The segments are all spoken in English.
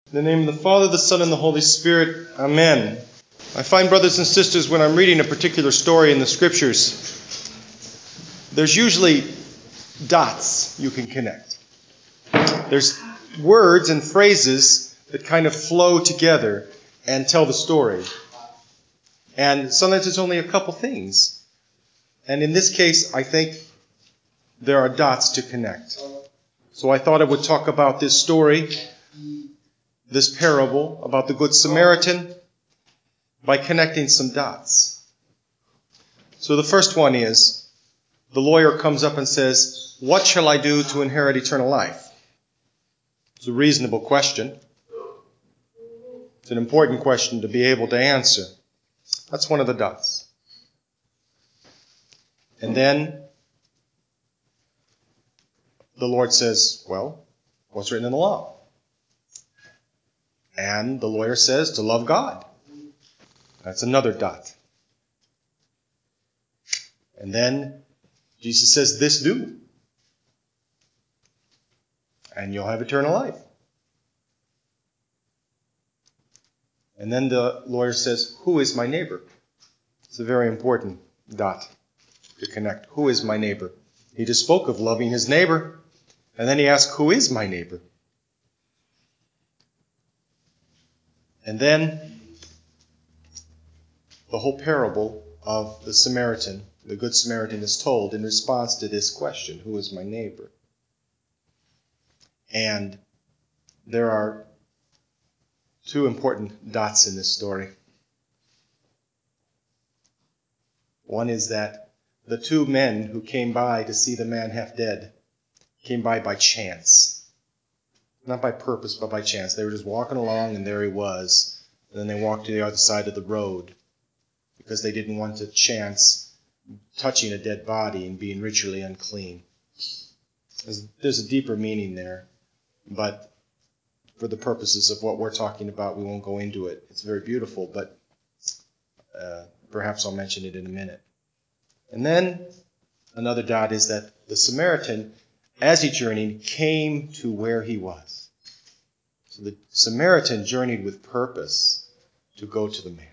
In the name of the Father, the Son, and the Holy Spirit. Amen. I find, brothers and sisters, when I'm reading a particular story in the Scriptures, there's usually dots you can connect. There's words and phrases that kind of flow together and tell the story. And sometimes it's only a couple things. And in this case, I think there are dots to connect. So I thought I would talk about this story, this parable about the Good Samaritan, by connecting some dots. So the first one is, the lawyer comes up and says, "What shall I do to inherit eternal life?" It's a reasonable question. It's an important question to be able to answer. That's one of the dots. And then the Lord says, "Well, what's written in the law?" And the lawyer says, "To love God." That's another dot. And then Jesus says, "This do, and you'll have eternal life." And then the lawyer says, "Who is my neighbor?" It's a very important dot to connect. Who is my neighbor? He just spoke of loving his neighbor. And then he asked, "Who is my neighbor?" And then the whole parable of the Samaritan, the Good Samaritan, is told in response to this question, who is my neighbor? And there are two important dots in this story. One is that the two men who came by to see the man half dead came by chance. Not by purpose, but by chance. They were just walking along, and there he was. And then they walked to the other side of the road because they didn't want to chance touching a dead body and being ritually unclean. There's a deeper meaning there, but for the purposes of what we're talking about, we won't go into it. It's very beautiful, but perhaps I'll mention it in a minute. And then another dot is that the Samaritan, as he journeyed, came to where he was. So the Samaritan journeyed with purpose to go to the man.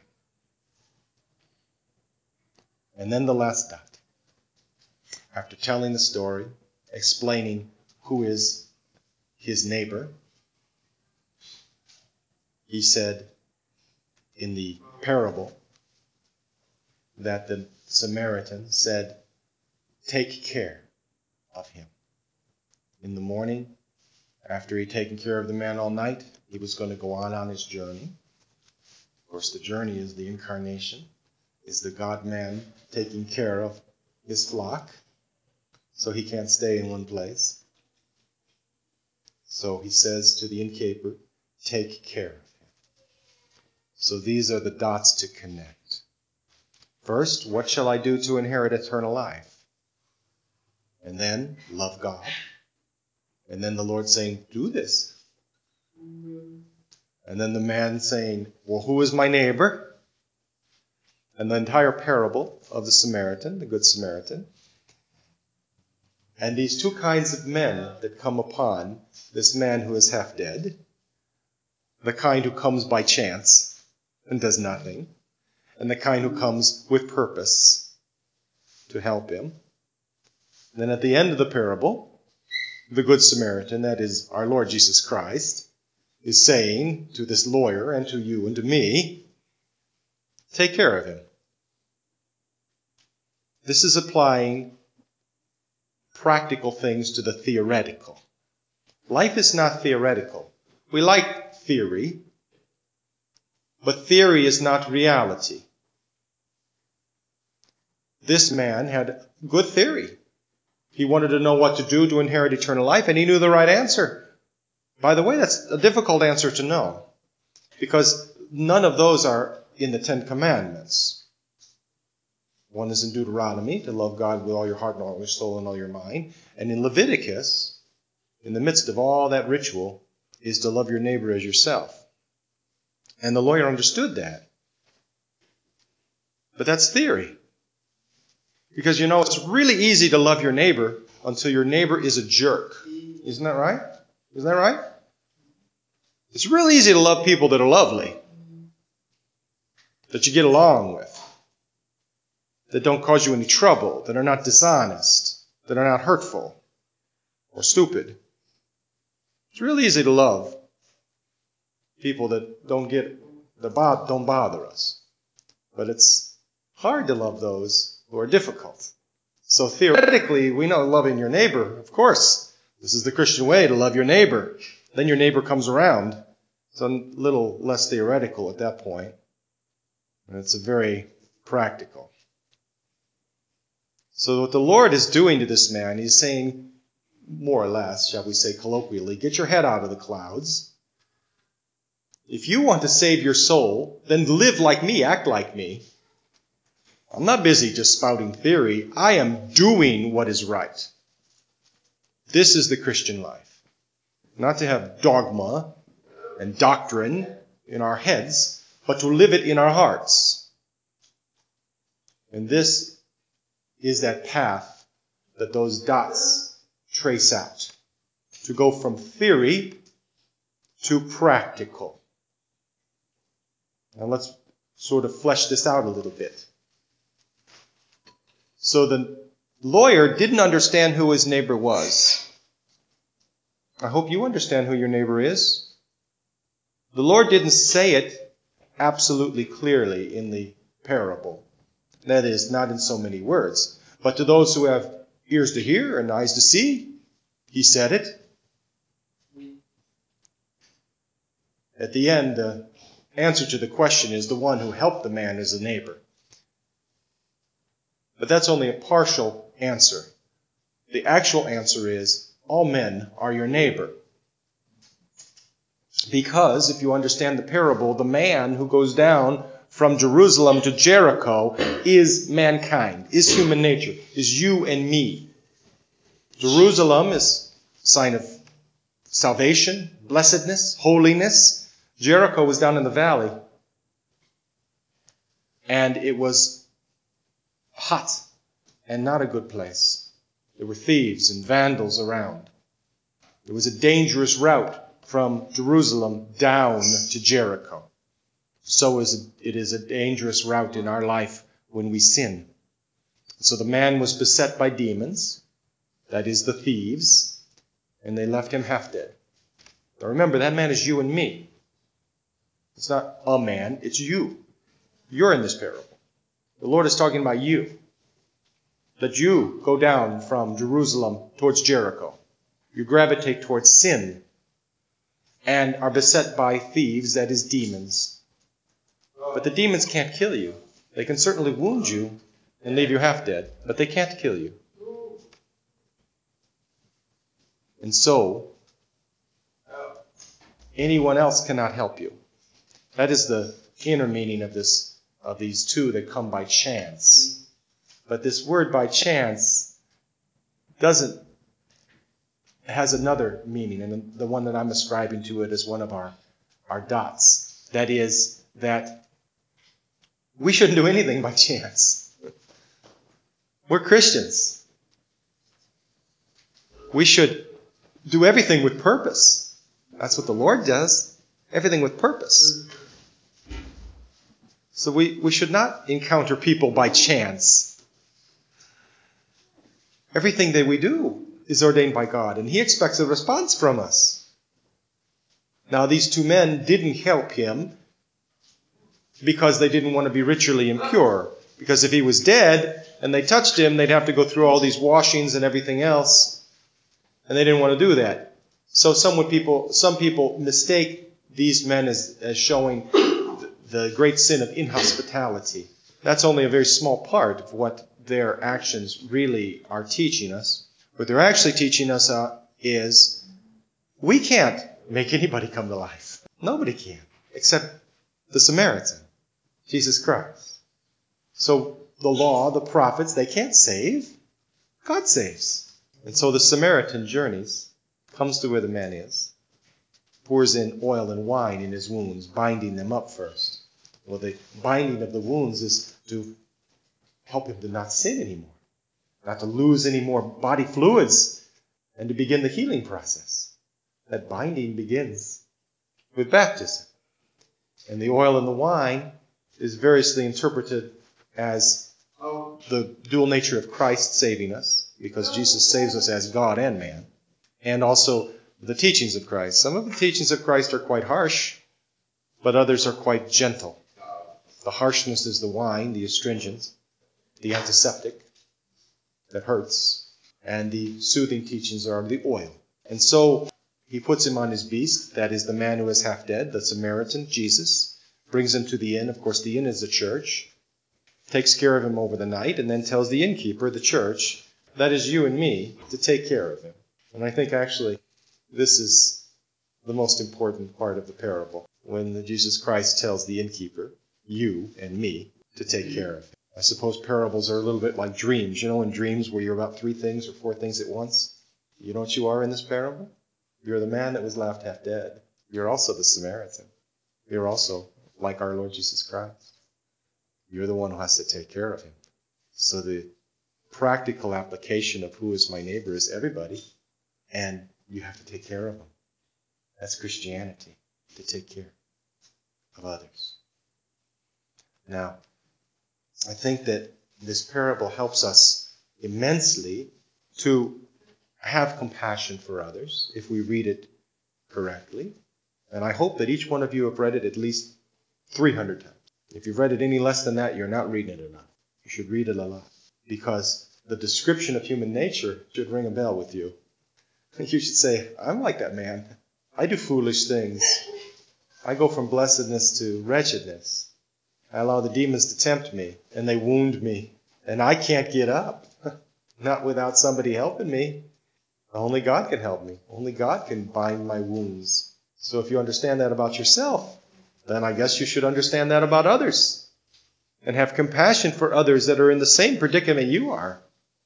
And then the last dot. After telling the story, explaining who is his neighbor, he said in the parable that the Samaritan said, "Take care of him." In the morning, after he'd taken care of the man all night, he was going to go on his journey. Of course, the journey is the incarnation, is the God-man taking care of his flock, so he can't stay in one place. So he says to the innkeeper, "Take care of him." So these are the dots to connect. First, what shall I do to inherit eternal life? And then, love God. And then the Lord saying, "Do this." And then the man saying, "Well, who is my neighbor?" And the entire parable of the Samaritan, the Good Samaritan. And these two kinds of men that come upon this man who is half dead, the kind who comes by chance and does nothing, and the kind who comes with purpose to help him. And then at the end of the parable, the Good Samaritan, that is our Lord Jesus Christ, is saying to this lawyer and to you and to me, take care of him. This is applying practical things to the theoretical. Life is not theoretical. We like theory, but theory is not reality. This man had good theory. He wanted to know what to do to inherit eternal life, and he knew the right answer. By the way, that's a difficult answer to know, because none of those are in the Ten Commandments. One is in Deuteronomy, to love God with all your heart and all your soul and all your mind. And in Leviticus, in the midst of all that ritual, is to love your neighbor as yourself. And the lawyer understood that. But that's theory. Because it's really easy to love your neighbor until your neighbor is a jerk. Isn't that right? Isn't that right? It's real easy to love people that are lovely, that you get along with, that don't cause you any trouble, that are not dishonest, that are not hurtful or stupid. It's real easy to love people that don't bother us. But it's hard to love those who are difficult. So theoretically, we know loving your neighbor, of course. This is the Christian way, to love your neighbor. Then your neighbor comes around. It's a little less theoretical at that point. And it's very practical. So what the Lord is doing to this man, he's saying, more or less, shall we say colloquially, get your head out of the clouds. If you want to save your soul, then live like me, act like me. I'm not busy just spouting theory. I am doing what is right. This is the Christian life. Not to have dogma and doctrine in our heads, but to live it in our hearts. And this is that path that those dots trace out. To go from theory to practical. Now let's sort of flesh this out a little bit. So the lawyer didn't understand who his neighbor was. I hope you understand who your neighbor is. The Lord didn't say it absolutely clearly in the parable. That is, not in so many words. But to those who have ears to hear and eyes to see, he said it. At the end, the answer to the question is the one who helped the man is a neighbor. But that's only a partial answer. The actual answer is, all men are your neighbor. Because, if you understand the parable, the man who goes down from Jerusalem to Jericho is mankind, is human nature, is you and me. Jerusalem is a sign of salvation, blessedness, holiness. Jericho was down in the valley. And it was hot and not a good place. There were thieves and vandals around. It was a dangerous route from Jerusalem down to Jericho. So it is a dangerous route in our life when we sin. So the man was beset by demons, that is the thieves, and they left him half dead. Now remember, that man is you and me. It's not a man, it's you. You're in this parable. The Lord is talking about you. That you go down from Jerusalem towards Jericho. You gravitate towards sin and are beset by thieves, that is demons. But the demons can't kill you. They can certainly wound you and leave you half dead, but they can't kill you. And so, anyone else cannot help you. That is the inner meaning of these two that come by chance. But this word by chance has another meaning, and the one that I'm ascribing to it is one of our dots. That is that we shouldn't do anything by chance. We're Christians. We should do everything with purpose. That's what the Lord does. Everything with purpose. So we should not encounter people by chance. Everything that we do is ordained by God, and He expects a response from us. Now, these two men didn't help him because they didn't want to be ritually impure. Because if he was dead and they touched him, they'd have to go through all these washings and everything else, and they didn't want to do that. So some people mistake these men as showing the great sin of inhospitality. That's only a very small part of what their actions really are teaching us. What they're actually teaching us is we can't make anybody come to life. Nobody can, except the Samaritan, Jesus Christ. So the law, the prophets, they can't save. God saves. And so the Samaritan journeys, comes to where the man is, pours in oil and wine in his wounds, binding them up first. Well, the binding of the wounds is to help him to not sin anymore, not to lose any more body fluids, and to begin the healing process. That binding begins with baptism. And the oil and the wine is variously interpreted as the dual nature of Christ saving us, because Jesus saves us as God and man, and also the teachings of Christ. Some of the teachings of Christ are quite harsh, but others are quite gentle. The harshness is the wine, the astringent, the antiseptic that hurts, and the soothing teachings are the oil. And so he puts him on his beast, that is the man who is half dead, the Samaritan, Jesus, brings him to the inn. Of course, the inn is the church, takes care of him over the night, and then tells the innkeeper, the church, that is you and me, to take care of him. And I think actually this is the most important part of the parable, when Jesus Christ tells the innkeeper, you and me, to take care of him. I suppose parables are a little bit like dreams. You know, in dreams where you're about 3 things or 4 things at once? You know what you are in this parable? You're the man that was left half dead. You're also the Samaritan. You're also like our Lord Jesus Christ. You're the one who has to take care of him. So the practical application of who is my neighbor is everybody, and you have to take care of them. That's Christianity, to take care of others. Now, I think that this parable helps us immensely to have compassion for others if we read it correctly. And I hope that each one of you have read it at least 300 times. If you've read it any less than that, you're not reading it enough. You should read it a lot, because the description of human nature should ring a bell with you. You should say, I'm like that man. I do foolish things. I go from blessedness to wretchedness. I allow the demons to tempt me, and they wound me, and I can't get up. Not without somebody helping me. Only God can help me. Only God can bind my wounds. So if you understand that about yourself, then I guess you should understand that about others, and have compassion for others that are in the same predicament you are.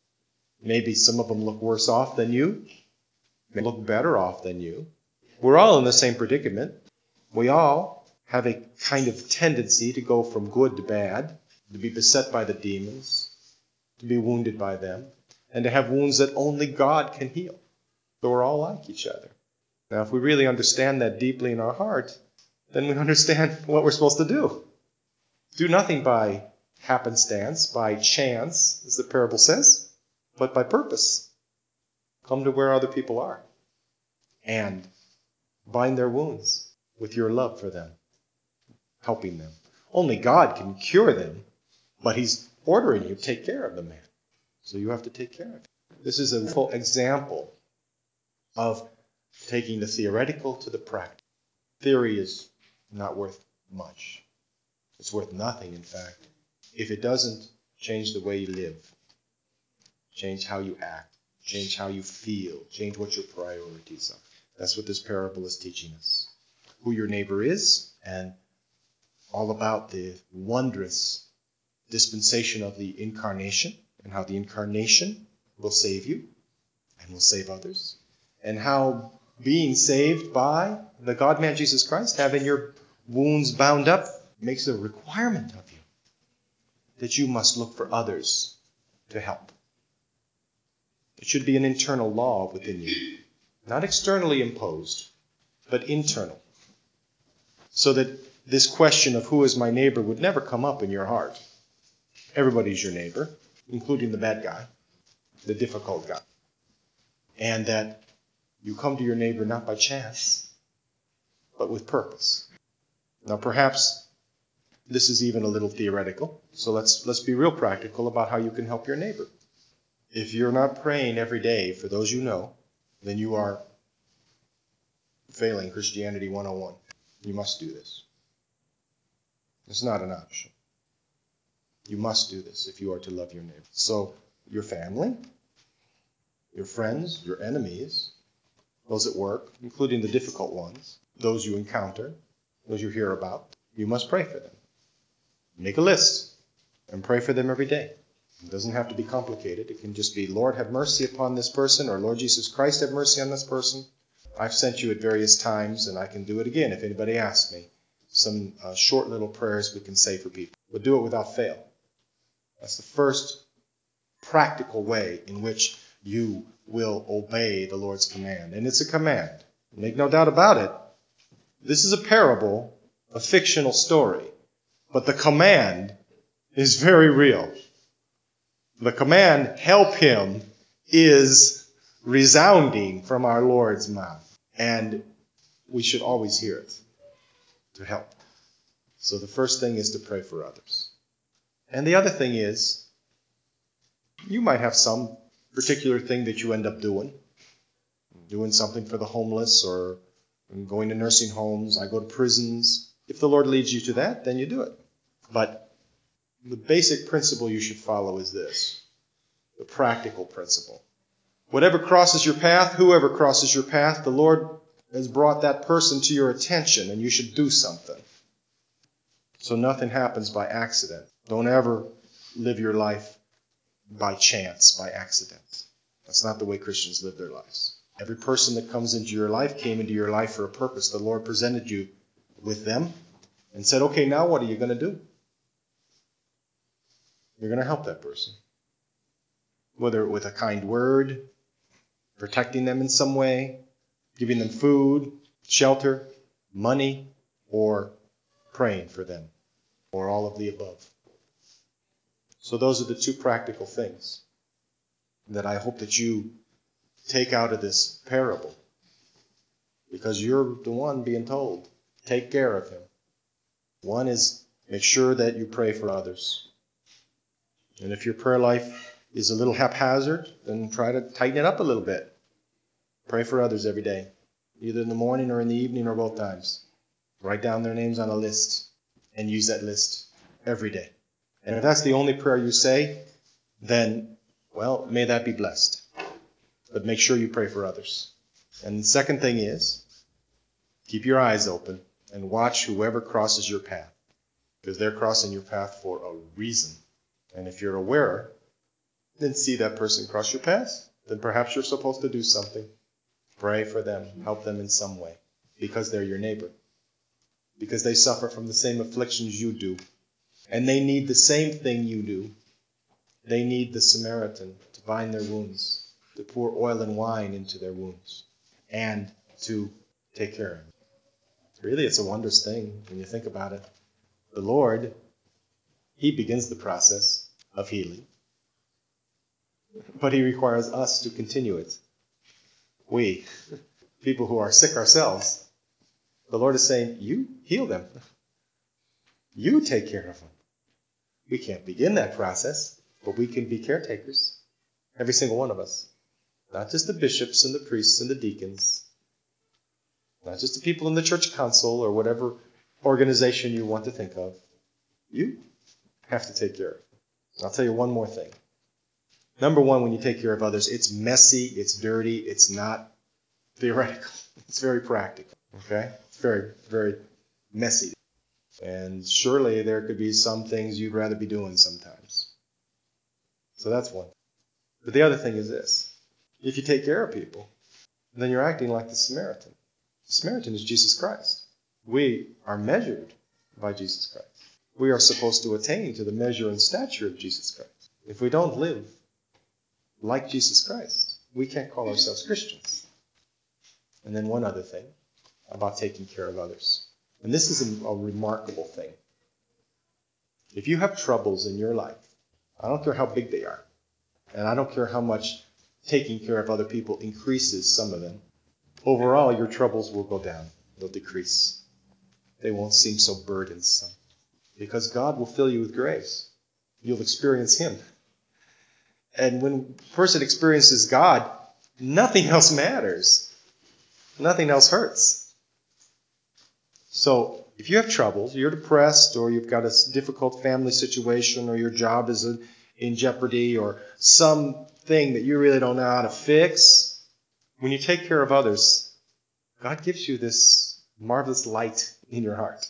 Maybe some of them look worse off than you, may look better off than you. We're all in the same predicament. We all have a kind of tendency to go from good to bad, to be beset by the demons, to be wounded by them, and to have wounds that only God can heal. So we're all like each other. Now, if we really understand that deeply in our heart, then we understand what we're supposed to do. Do nothing by happenstance, by chance, as the parable says, but by purpose. Come to where other people are and bind their wounds with your love for them, helping them. Only God can cure them, but he's ordering you to take care of the man. So you have to take care of him. This is a full example of taking the theoretical to the practical. Theory is not worth much. It's worth nothing, in fact, if it doesn't change the way you live, change how you act, change how you feel, change what your priorities are. That's what this parable is teaching us. Who your neighbor is, and all about the wondrous dispensation of the incarnation, and how the incarnation will save you and will save others, and how being saved by the God-man Jesus Christ, having your wounds bound up, makes a requirement of you that you must look for others to help. It should be an internal law within you, not externally imposed, but internal, so that this question of who is my neighbor would never come up in your heart. Everybody's your neighbor, including the bad guy, the difficult guy. And that you come to your neighbor not by chance, but with purpose. Now perhaps this is even a little theoretical, so let's be real practical about how you can help your neighbor. If you're not praying every day for those you know, then you are failing Christianity 101. You must do this. It's not an option. You must do this if you are to love your neighbor. So your family, your friends, your enemies, those at work, including the difficult ones, those you encounter, those you hear about, you must pray for them. Make a list and pray for them every day. It doesn't have to be complicated. It can just be, Lord, have mercy upon this person, or Lord Jesus Christ, have mercy on this person. I've sent you at various times, and I can do it again if anybody asks me. Some short little prayers we can say for people. But do it without fail. That's the first practical way in which you will obey the Lord's command. And it's a command. Make no doubt about it. This is a parable, a fictional story, but the command is very real. The command, help him, is resounding from our Lord's mouth. And we should always hear it to help. So the first thing is to pray for others. And the other thing is, you might have some particular thing that you end up doing something for the homeless or going to nursing homes. I go to prisons. If the Lord leads you to that, then you do it. But the basic principle you should follow is this, the practical principle. Whatever crosses your path, whoever crosses your path, the Lord has brought that person to your attention, and you should do something. So nothing happens by accident. Don't ever live your life by chance, by accident. That's not the way Christians live their lives. Every person that comes into your life came into your life for a purpose. The Lord presented you with them and said, okay, now what are you going to do? You're going to help that person. Whether with a kind word, protecting them in some way, giving them food, shelter, money, or praying for them, or all of the above. So those are the two practical things that I hope that you take out of this parable, because you're the one being told, take care of him. One is make sure that you pray for others. And if your prayer life is a little haphazard, then try to tighten it up a little bit. Pray for others every day, either in the morning or in the evening or both times. Write down their names on a list and use that list every day. And if that's the only prayer you say, then, well, may that be blessed. But make sure you pray for others. And the second thing is, keep your eyes open and watch whoever crosses your path, because they're crossing your path for a reason. And if you're aware, then see that person cross your path, then perhaps you're supposed to do something. Pray for them, help them in some way, because they're your neighbor, because they suffer from the same afflictions you do, and they need the same thing you do. They need the Samaritan to bind their wounds, to pour oil and wine into their wounds, and to take care of them. Really, it's a wondrous thing when you think about it. The Lord, he begins the process of healing, but he requires us to continue it. We, people who are sick ourselves, the Lord is saying, you heal them. You take care of them. We can't begin that process, but we can be caretakers. Every single one of us. Not just the bishops and the priests and the deacons. Not just the people in the church council or whatever organization you want to think of. You have to take care of it. I'll tell you one more thing. Number one, when you take care of others, it's messy, it's dirty, it's not theoretical. It's very practical. Okay? It's very, very messy. And surely there could be some things you'd rather be doing sometimes. So that's one. But the other thing is this. If you take care of people, then you're acting like the Samaritan. The Samaritan is Jesus Christ. We are measured by Jesus Christ. We are supposed to attain to the measure and stature of Jesus Christ. If we don't live like Jesus Christ, we can't call ourselves Christians. And then one other thing about taking care of others. And this is a remarkable thing. If you have troubles in your life, I don't care how big they are, and I don't care how much taking care of other people increases some of them, overall your troubles will go down. They'll decrease. They won't seem so burdensome. Because God will fill you with grace. You'll experience him. And when a person experiences God, nothing else matters. Nothing else hurts. So if you have troubles, you're depressed, or you've got a difficult family situation, or your job is in jeopardy, or something that you really don't know how to fix, when you take care of others, God gives you this marvelous light in your heart.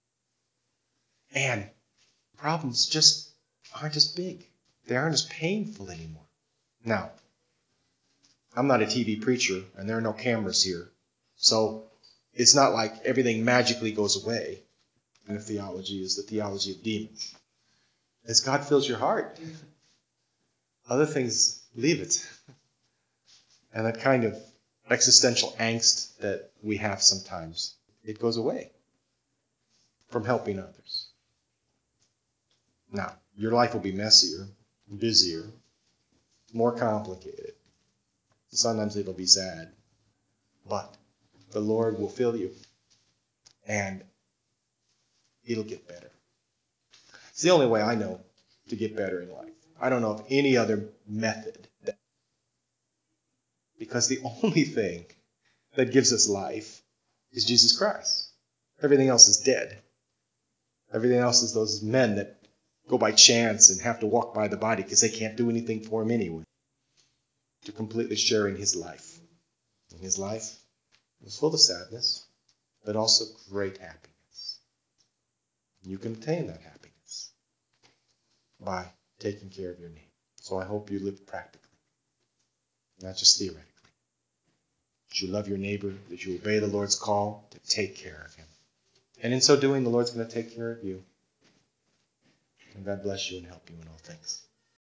And problems just aren't as big. They aren't as painful anymore. Now, I'm not a TV preacher, and there are no cameras here. So it's not like everything magically goes away. And the theology is the theology of demons. As God fills your heart, other things leave it. And that kind of existential angst that we have sometimes, it goes away from helping others. Now, your life will be messier, busier, more complicated. Sometimes it'll be sad. But the Lord will fill you, and it'll get better. It's the only way I know to get better in life. I don't know of any other method. Because the only thing that gives us life is Jesus Christ. Everything else is dead. Everything else is those men that go by chance and have to walk by the body because they can't do anything for him anyway. To completely sharing his life. And his life was full of sadness, but also great happiness. You can attain that happiness by taking care of your neighbor. So I hope you live practically, not just theoretically. That you love your neighbor, that you obey the Lord's call to take care of him. And in so doing, the Lord's going to take care of you. And God bless you and help you in all things.